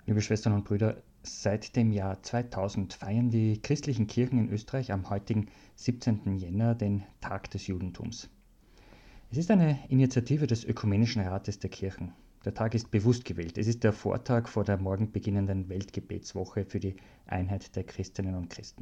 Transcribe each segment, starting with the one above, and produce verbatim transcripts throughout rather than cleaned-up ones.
Liebe Schwestern und Brüder, seit dem Jahr zweitausend feiern die christlichen Kirchen in Österreich am heutigen siebzehnten Jänner den Tag des Judentums. Es ist eine Initiative des Ökumenischen Rates der Kirchen. Der Tag ist bewusst gewählt. Es ist der Vortag vor der morgen beginnenden Weltgebetswoche für die Einheit der Christinnen und Christen.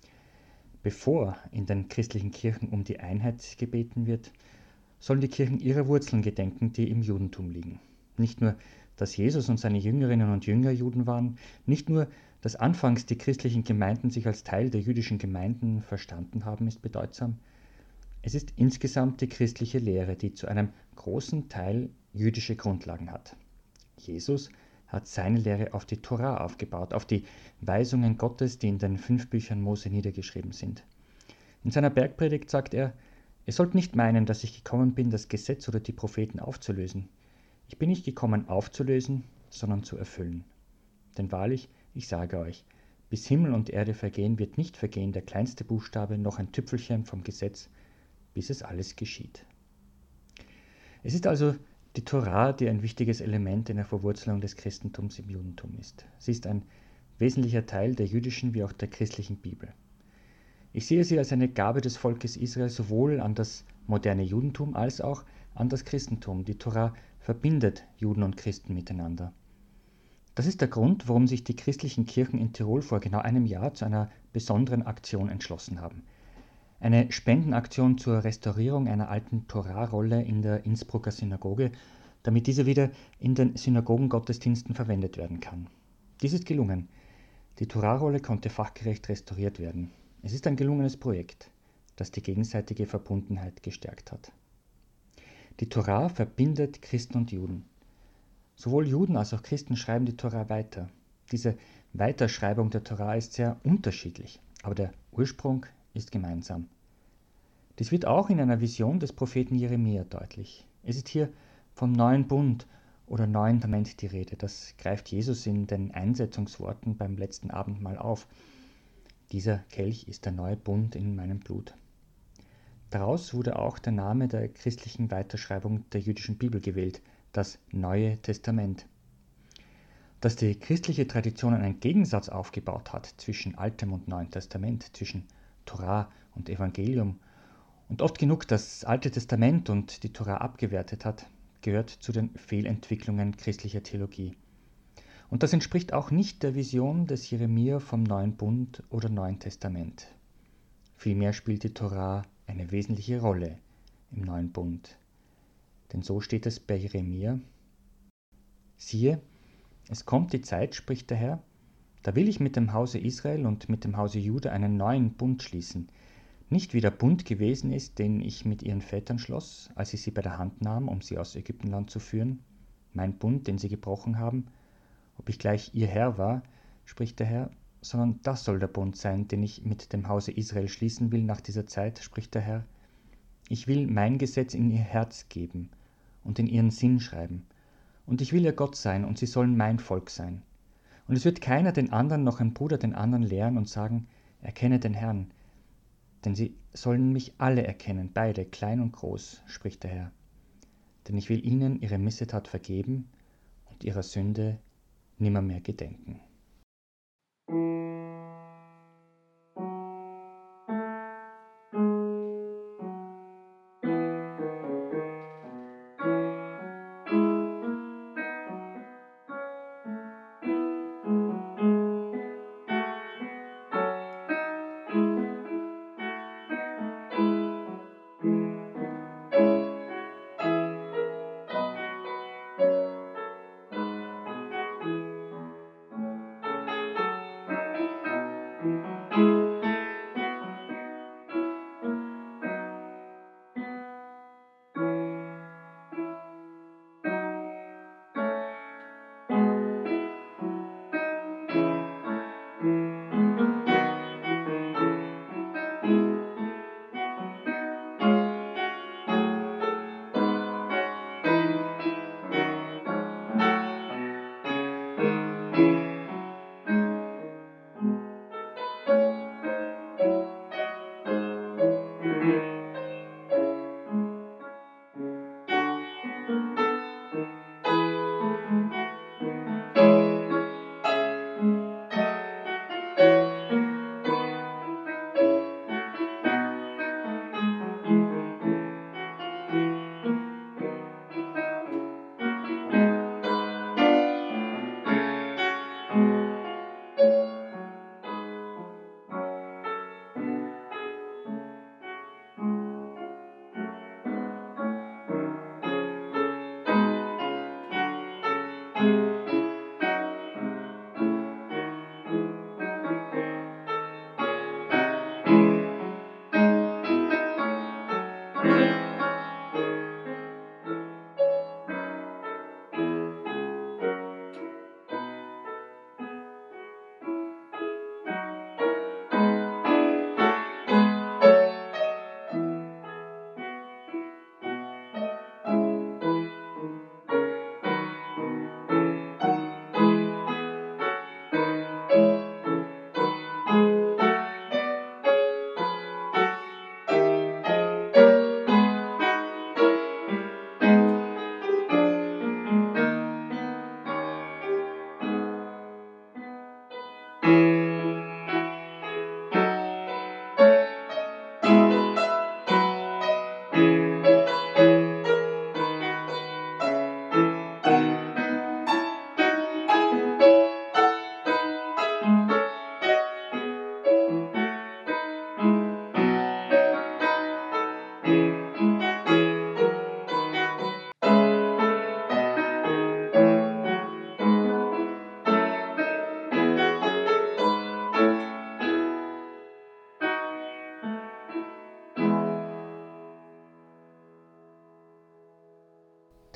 Bevor in den christlichen Kirchen um die Einheit gebeten wird, sollen die Kirchen ihrer Wurzeln gedenken, die im Judentum liegen. Nicht nur, dass Jesus und seine Jüngerinnen und Jünger Juden waren, nicht nur, dass anfangs die christlichen Gemeinden sich als Teil der jüdischen Gemeinden verstanden haben, ist bedeutsam. Es ist insgesamt die christliche Lehre, die zu einem großen Teil jüdische Grundlagen hat. Jesus hat seine Lehre auf die Tora aufgebaut, auf die Weisungen Gottes, die in den fünf Büchern Mose niedergeschrieben sind. In seiner Bergpredigt sagt er: Ihr sollt nicht meinen, dass ich gekommen bin, das Gesetz oder die Propheten aufzulösen. Ich bin nicht gekommen, aufzulösen, sondern zu erfüllen. Denn wahrlich, ich sage euch, bis Himmel und Erde vergehen, wird nicht vergehen der kleinste Buchstabe noch ein Tüpfelchen vom Gesetz, bis es alles geschieht. Es ist also die Tora, die ein wichtiges Element in der Verwurzelung des Christentums im Judentum ist. Sie ist ein wesentlicher Teil der jüdischen wie auch der christlichen Bibel. Ich sehe sie als eine Gabe des Volkes Israel sowohl an das moderne Judentum als auch an das Christentum. Die Tora verbindet Juden und Christen miteinander. Das ist der Grund, warum sich die christlichen Kirchen in Tirol vor genau einem Jahr zu einer besonderen Aktion entschlossen haben. Eine Spendenaktion zur Restaurierung einer alten Tora-Rolle in der Innsbrucker Synagoge, damit diese wieder in den Synagogengottesdiensten verwendet werden kann. Dies ist gelungen. Die Tora-Rolle konnte fachgerecht restauriert werden. Es ist ein gelungenes Projekt, das die gegenseitige Verbundenheit gestärkt hat. Die Tora verbindet Christen und Juden. Sowohl Juden als auch Christen schreiben die Tora weiter. Diese Weiterschreibung der Tora ist sehr unterschiedlich, aber der Ursprung ist gemeinsam. Dies wird auch in einer Vision des Propheten Jeremia deutlich. Es ist hier vom neuen Bund oder neuen Testament die Rede. Das greift Jesus in den Einsetzungsworten beim letzten Abendmahl auf. Dieser Kelch ist der neue Bund in meinem Blut. Daraus wurde auch der Name der christlichen Weiterschreibung der jüdischen Bibel gewählt, das Neue Testament. Dass die christliche Tradition einen Gegensatz aufgebaut hat zwischen Altem und Neuem Testament, zwischen Tora und Evangelium und oft genug das Alte Testament und die Tora abgewertet hat, gehört zu den Fehlentwicklungen christlicher Theologie. Und das entspricht auch nicht der Vision des Jeremia vom Neuen Bund oder Neuen Testament. Vielmehr spielt die Tora eine wesentliche Rolle im Neuen Bund. Denn so steht es bei Jeremia: Siehe, es kommt die Zeit, spricht der Herr, da will ich mit dem Hause Israel und mit dem Hause Juda einen neuen Bund schließen. Nicht wie der Bund gewesen ist, den ich mit ihren Vätern schloss, als ich sie bei der Hand nahm, um sie aus Ägyptenland zu führen, mein Bund, den sie gebrochen haben, ob ich gleich ihr Herr war, spricht der Herr, sondern das soll der Bund sein, den ich mit dem Hause Israel schließen will nach dieser Zeit, spricht der Herr. Ich will mein Gesetz in ihr Herz geben und in ihren Sinn schreiben. Und ich will ihr Gott sein, und sie sollen mein Volk sein. Und es wird keiner den anderen noch ein Bruder den anderen lehren und sagen, erkenne den Herrn. Denn sie sollen mich alle erkennen, beide, klein und groß, spricht der Herr. Denn ich will ihnen ihre Missetat vergeben und ihrer Sünde nimmermehr gedenken.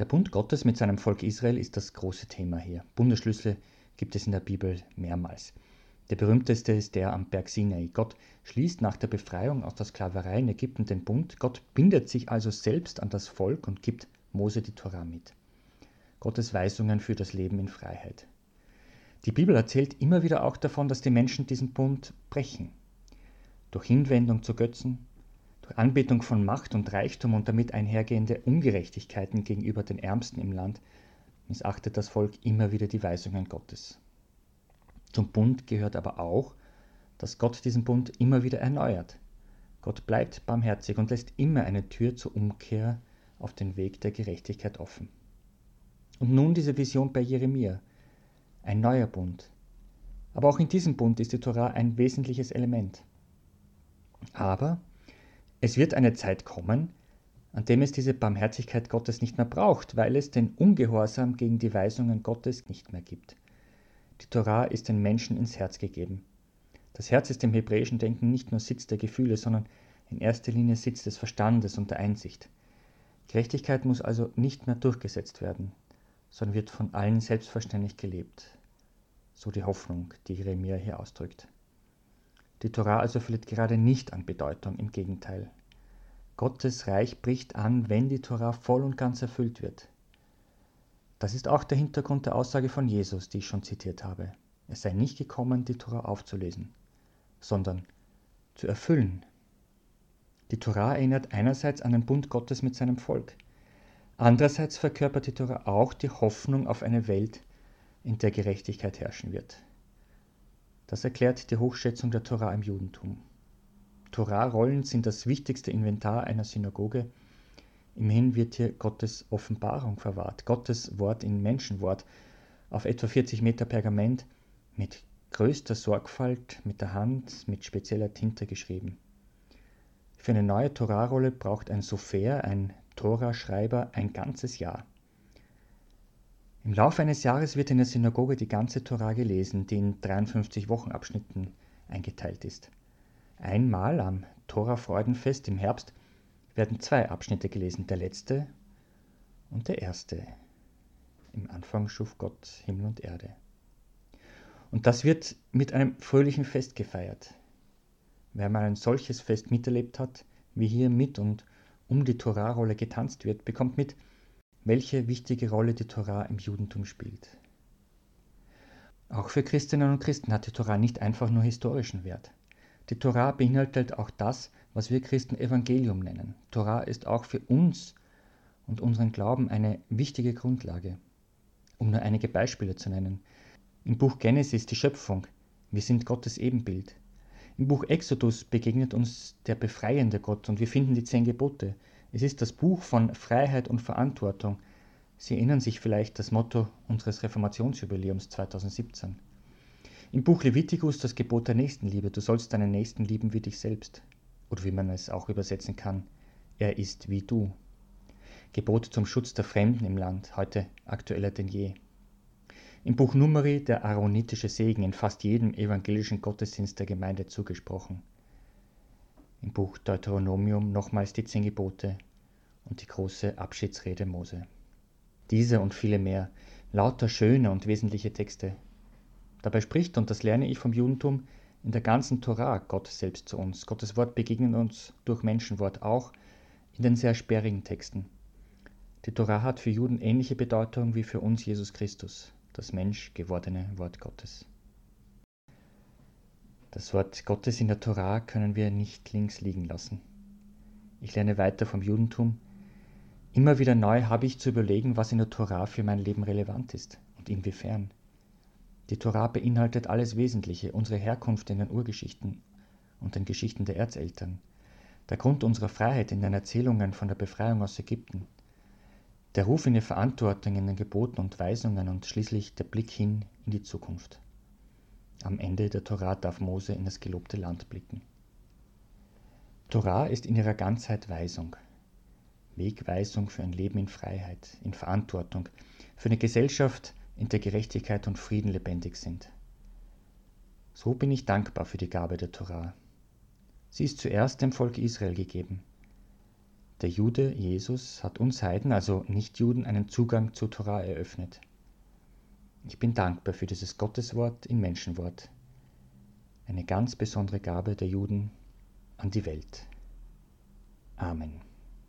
Bund Gottes mit seinem Volk Israel ist das große Thema hier. Bundesschlüsse gibt es in der Bibel mehrmals. Der berühmteste ist der am Berg Sinai. Gott schließt nach der Befreiung aus der Sklaverei in Ägypten den Bund. Gott bindet sich also selbst an das Volk und gibt Mose die Tora mit. Gottes Weisungen für das Leben in Freiheit. Die Bibel erzählt immer wieder auch davon, dass die Menschen diesen Bund brechen. Durch Hinwendung zu Götzen, durch Anbetung von Macht und Reichtum und damit einhergehende Ungerechtigkeiten gegenüber den Ärmsten im Land missachtet das Volk immer wieder die Weisungen Gottes. Zum Bund gehört aber auch, dass Gott diesen Bund immer wieder erneuert. Gott bleibt barmherzig und lässt immer eine Tür zur Umkehr auf den Weg der Gerechtigkeit offen. Und nun diese Vision bei Jeremia, ein neuer Bund. Aber auch in diesem Bund ist die Tora ein wesentliches Element. Aber es wird eine Zeit kommen, an dem es diese Barmherzigkeit Gottes nicht mehr braucht, weil es den Ungehorsam gegen die Weisungen Gottes nicht mehr gibt. Die Tora ist den Menschen ins Herz gegeben. Das Herz ist im hebräischen Denken nicht nur Sitz der Gefühle, sondern in erster Linie Sitz des Verstandes und der Einsicht. Gerechtigkeit muss also nicht mehr durchgesetzt werden, sondern wird von allen selbstverständlich gelebt. So die Hoffnung, die Jeremia hier ausdrückt. Die Tora also verliert gerade nicht an Bedeutung, im Gegenteil. Gottes Reich bricht an, wenn die Tora voll und ganz erfüllt wird. Das ist auch der Hintergrund der Aussage von Jesus, die ich schon zitiert habe. Es sei nicht gekommen, die Tora aufzulesen, sondern zu erfüllen. Die Tora erinnert einerseits an den Bund Gottes mit seinem Volk. Andererseits verkörpert die Tora auch die Hoffnung auf eine Welt, in der Gerechtigkeit herrschen wird. Das erklärt die Hochschätzung der Tora im Judentum. Torarollen sind das wichtigste Inventar einer Synagoge. Immerhin wird hier Gottes Offenbarung verwahrt, Gottes Wort in Menschenwort, auf etwa vierzig Meter Pergament, mit größter Sorgfalt, mit der Hand, mit spezieller Tinte geschrieben. Für eine neue Torarolle braucht ein Sofer, ein Toraschreiber, ein ganzes Jahr. Im Laufe eines Jahres wird in der Synagoge die ganze Tora gelesen, die in dreiundfünfzig Wochenabschnitten eingeteilt ist. Einmal am Tora-Freudenfest im Herbst werden zwei Abschnitte gelesen, der letzte und der erste. Im Anfang schuf Gott Himmel und Erde. Und das wird mit einem fröhlichen Fest gefeiert. Wer mal ein solches Fest miterlebt hat, wie hier mit und um die Torarolle getanzt wird, bekommt mit, welche wichtige Rolle die Tora im Judentum spielt. Auch für Christinnen und Christen hat die Tora nicht einfach nur historischen Wert. Die Tora beinhaltet auch das, was wir Christen Evangelium nennen. Tora ist auch für uns und unseren Glauben eine wichtige Grundlage. Um nur einige Beispiele zu nennen. Im Buch Genesis die Schöpfung. Wir sind Gottes Ebenbild. Im Buch Exodus begegnet uns der befreiende Gott und wir finden die zehn Gebote. Es ist das Buch von Freiheit und Verantwortung. Sie erinnern sich vielleicht das Motto unseres Reformationsjubiläums zweitausendsiebzehn. Im Buch Levitikus das Gebot der Nächstenliebe. Du sollst deinen Nächsten lieben wie dich selbst. Oder wie man es auch übersetzen kann, er ist wie du. Gebot zum Schutz der Fremden im Land, heute aktueller denn je. Im Buch Numeri der aaronitische Segen, in fast jedem evangelischen Gottesdienst der Gemeinde zugesprochen. Im Buch Deuteronomium nochmals die zehn Gebote und die große Abschiedsrede Mose. Diese und viele mehr, lauter schöne und wesentliche Texte. Dabei spricht, und das lerne ich vom Judentum, in der ganzen Tora Gott selbst zu uns. Gottes Wort begegnet uns durch Menschenwort, auch in den sehr sperrigen Texten. Die Tora hat für Juden ähnliche Bedeutung wie für uns Jesus Christus, das Mensch gewordene Wort Gottes. Das Wort Gottes in der Tora können wir nicht links liegen lassen. Ich lerne weiter vom Judentum. Immer wieder neu habe ich zu überlegen, was in der Tora für mein Leben relevant ist und inwiefern. Die Tora beinhaltet alles Wesentliche, unsere Herkunft in den Urgeschichten und den Geschichten der Erzeltern, der Grund unserer Freiheit in den Erzählungen von der Befreiung aus Ägypten, der Ruf in die Verantwortung in den Geboten und Weisungen und schließlich der Blick hin in die Zukunft. Am Ende der Tora darf Mose in das gelobte Land blicken. Tora ist in ihrer Ganzheit Weisung. Wegweisung für ein Leben in Freiheit, in Verantwortung, für eine Gesellschaft, in der Gerechtigkeit und Frieden lebendig sind. So bin ich dankbar für die Gabe der Tora. Sie ist zuerst dem Volk Israel gegeben. Der Jude Jesus hat uns Heiden, also Nichtjuden, einen Zugang zur Tora eröffnet. Ich bin dankbar für dieses Gotteswort in Menschenwort. Eine ganz besondere Gabe der Juden an die Welt. Amen.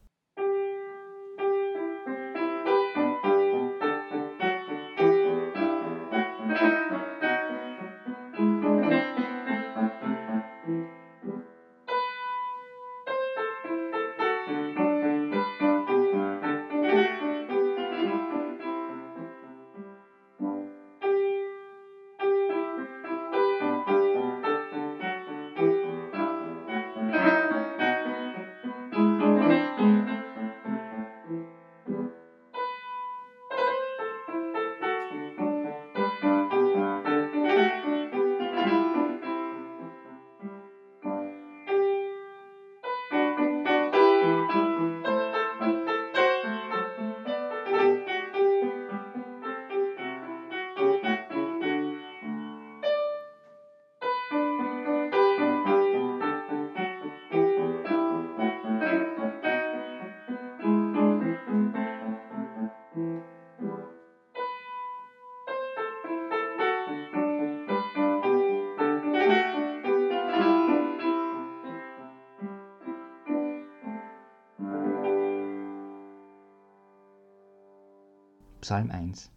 Psalm eins.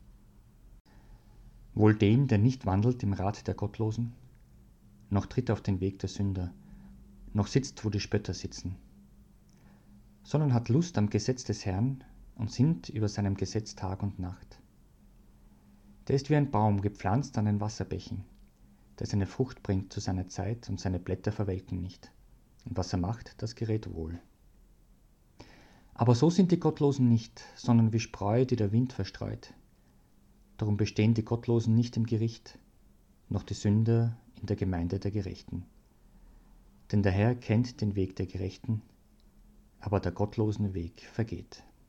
Wohl dem, der nicht wandelt im Rat der Gottlosen, noch tritt auf den Weg der Sünder, noch sitzt, wo die Spötter sitzen, sondern hat Lust am Gesetz des Herrn und sinnt über seinem Gesetz Tag und Nacht. Der ist wie ein Baum gepflanzt an den Wasserbächen, der seine Frucht bringt zu seiner Zeit und seine Blätter verwelken nicht. Und was er macht, das gerät wohl. Aber so sind die Gottlosen nicht, sondern wie Spreu, die der Wind verstreut. Darum bestehen die Gottlosen nicht im Gericht, noch die Sünder in der Gemeinde der Gerechten. Denn der Herr kennt den Weg der Gerechten, aber der Gottlosen Weg vergeht.